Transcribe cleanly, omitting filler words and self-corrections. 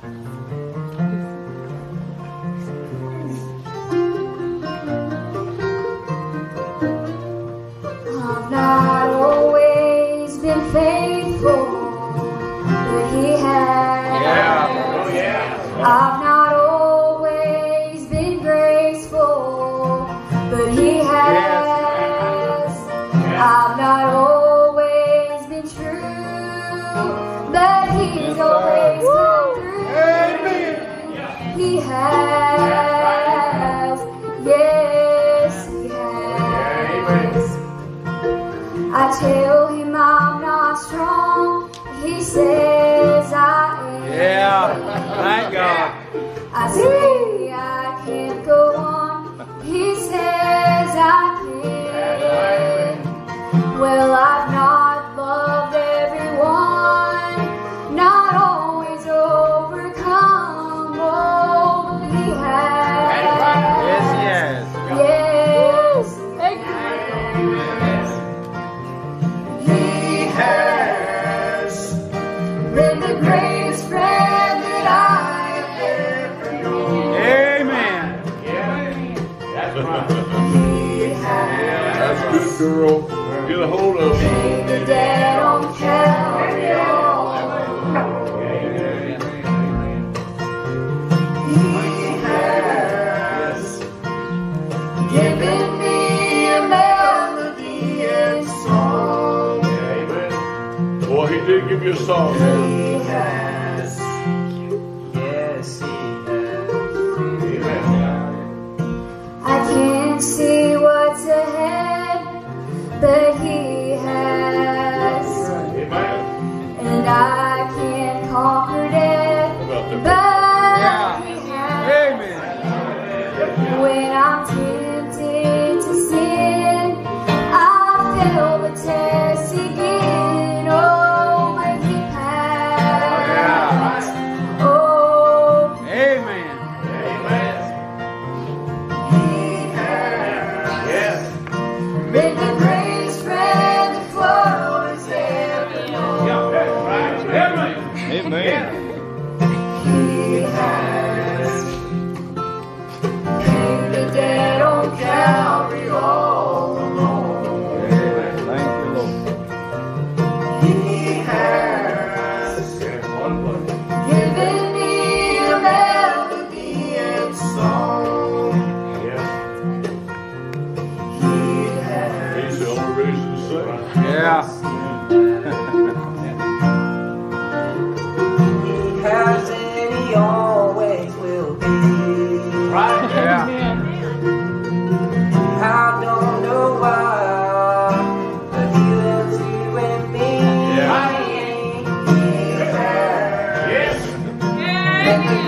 I've not always been faithful, but He has. Yeah. Oh, yeah. I've not always been graceful, but He has. I've not always been true, but He's always come through. He has. Yes, He has. I tell Him I'm not strong. He says I am. Yeah. Thank God. I say I can't go on. He says I can. Well, I've not loved everyone, not always overcome. Oh, He has. Yes, He has. Yes. He has been the greatest friend that I have ever known. Amen. That's He has That's good, girl. Get a hold of it. paid the debt on Calvary. He has given me a melody and song. Boy, He did give you a song. He has. Yes, He has. I can't see what's ahead, but He has. And I can't conquer death, but He has. Amen. When I'm tempted to sin, I fail the test again. Oh, but He passed. Oh, Amen. He has been the greatest friend the world has ever known. Amen. He has paid the debt on Calvary all alone. Thank you, Lord. He has given me a melody and song. He has. He's the only reason to sing. Yeah. He has and He always will be. Yeah. I don't know why, but He loves you and me. Yeah. He has been the